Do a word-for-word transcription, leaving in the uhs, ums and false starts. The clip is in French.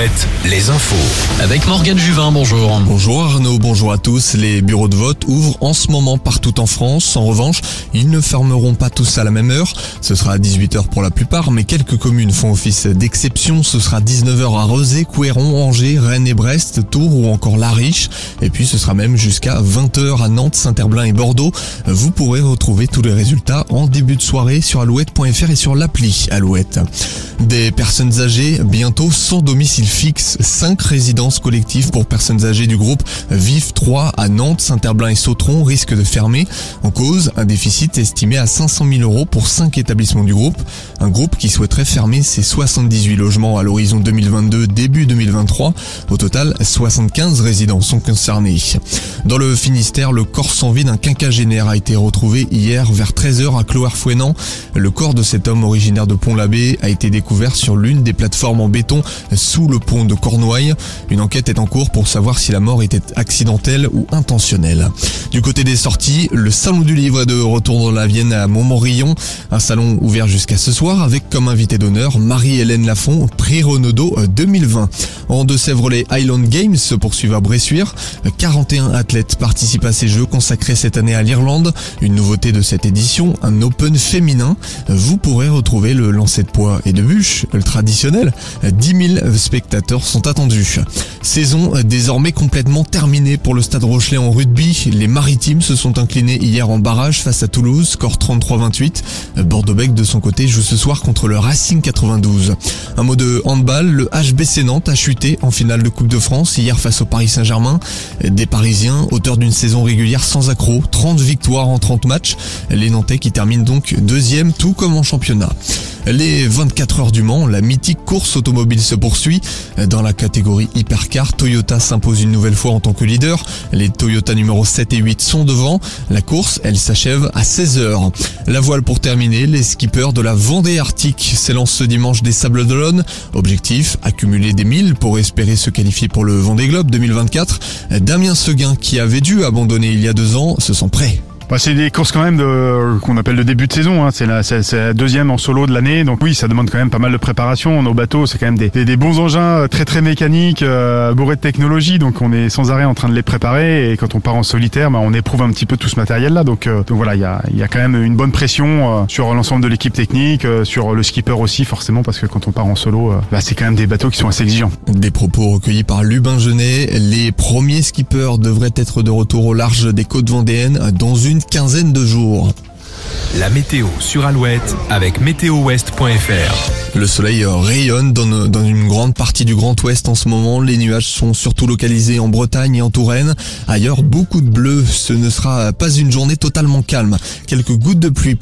Alouette, les infos. Avec Morgane Juvin, bonjour. Bonjour Arnaud, bonjour à tous. Les bureaux de vote ouvrent en ce moment partout en France. En revanche, ils ne fermeront pas tous à la même heure. Ce sera à dix-huit heures pour la plupart, mais quelques communes font office d'exception. Ce sera dix-neuf heures à Rezé, Couëron, Angers, Rennes et Brest, Tours ou encore La Riche. Et puis ce sera même jusqu'à vingt heures à Nantes, Saint-Herblain et Bordeaux. Vous pourrez retrouver tous les résultats en début de soirée sur alouette point f r et sur l'appli Alouette. Des personnes âgées, bientôt sans domicile fixe. Cinq résidences collectives pour personnes âgées du groupe Vive trois à Nantes, Saint-Herblain et Sautron risquent de fermer. En cause, un déficit estimé à cinq cent mille euros pour cinq établissements du groupe. Un groupe qui souhaiterait fermer ses soixante-dix-huit logements à l'horizon deux mille vingt-deux, début deux mille vingt-trois. Au total, soixante-quinze résidences sont concernées. Dans le Finistère, le corps sans vie d'un quinquagénaire a été retrouvé hier vers treize heures à Clohars-Fouesnant. Le corps de cet homme originaire de Pont-l'Abbé a été découvert sur l'une des plateformes en béton sous le pont de Cornouailles. Une enquête est en cours pour savoir si la mort était accidentelle ou intentionnelle. Du côté des sorties, le salon du livre est de retour dans la Vienne à Montmorillon. Un salon ouvert jusqu'à ce soir avec comme invité d'honneur Marie-Hélène Lafont, prix Renaudot deux mille vingt. En Deux-Sèvres, les Highland Games se poursuivent à Bressuire. quarante et un athlètes participent à ces jeux consacrés cette année à l'Irlande. Une nouveauté de cette édition, un Open féminin. Vous pourrez retrouver le lancer de poids et de bûche, le traditionnel. dix mille spectateurs sont attendus. Saison désormais complètement terminée pour le Stade Rochelais en rugby. Les Maritimes se sont inclinés hier en barrage face à Toulouse, score trente-trois à vingt-huit. Bordeaux-Bègles de son côté joue ce soir contre le Racing quatre-vingt-douze. Un mot de handball, le H B C Nantes a chuté en finale de Coupe de France hier face au Paris Saint-Germain. Des Parisiens, auteurs d'une saison régulière sans accroc, trente victoires en trente matchs. Les Nantais qui terminent donc deuxième, tout comme en championnat. Les vingt-quatre heures du Mans, la mythique course automobile se poursuit. Dans la catégorie Hypercar, Toyota s'impose une nouvelle fois en tant que leader. Les Toyota numéro sept et huit sont devant. La course, elle s'achève à seize heures. La voile pour terminer, les skippers de la Vendée Arctique s'élancent ce dimanche des Sables d'Olonne. Objectif, accumuler des milles pour espérer se qualifier pour le Vendée Globe deux mille vingt-quatre. Damien Seguin, qui avait dû abandonner il y a deux ans, se sent prêt. Bah, c'est des courses quand même de, qu'on appelle de début de saison, hein. c'est, la, c'est, c'est la deuxième en solo de l'année, donc oui, ça demande quand même pas mal de préparation. Nos bateaux, c'est quand même des, des, des bons engins très très mécaniques, euh, bourrés de technologie, donc on est sans arrêt en train de les préparer, et quand on part en solitaire, bah, on éprouve un petit peu tout ce matériel-là, donc, euh, donc voilà, il y a, y a quand même une bonne pression euh, sur l'ensemble de l'équipe technique, euh, sur le skipper aussi forcément, parce que quand on part en solo, euh, bah, c'est quand même des bateaux qui sont assez exigeants. Des propos recueillis par Lubin Genet. Les premiers skippers devraient être de retour au large des côtes vendéennes dans une quinzaine de jours. La météo sur Alouette avec météo ouest point f r. Le soleil rayonne dans, dans une grande partie du Grand Ouest en ce moment. Les nuages sont surtout localisés en Bretagne et en Touraine. Ailleurs, beaucoup de bleu. Ce ne sera pas une journée totalement calme. Quelques gouttes de pluie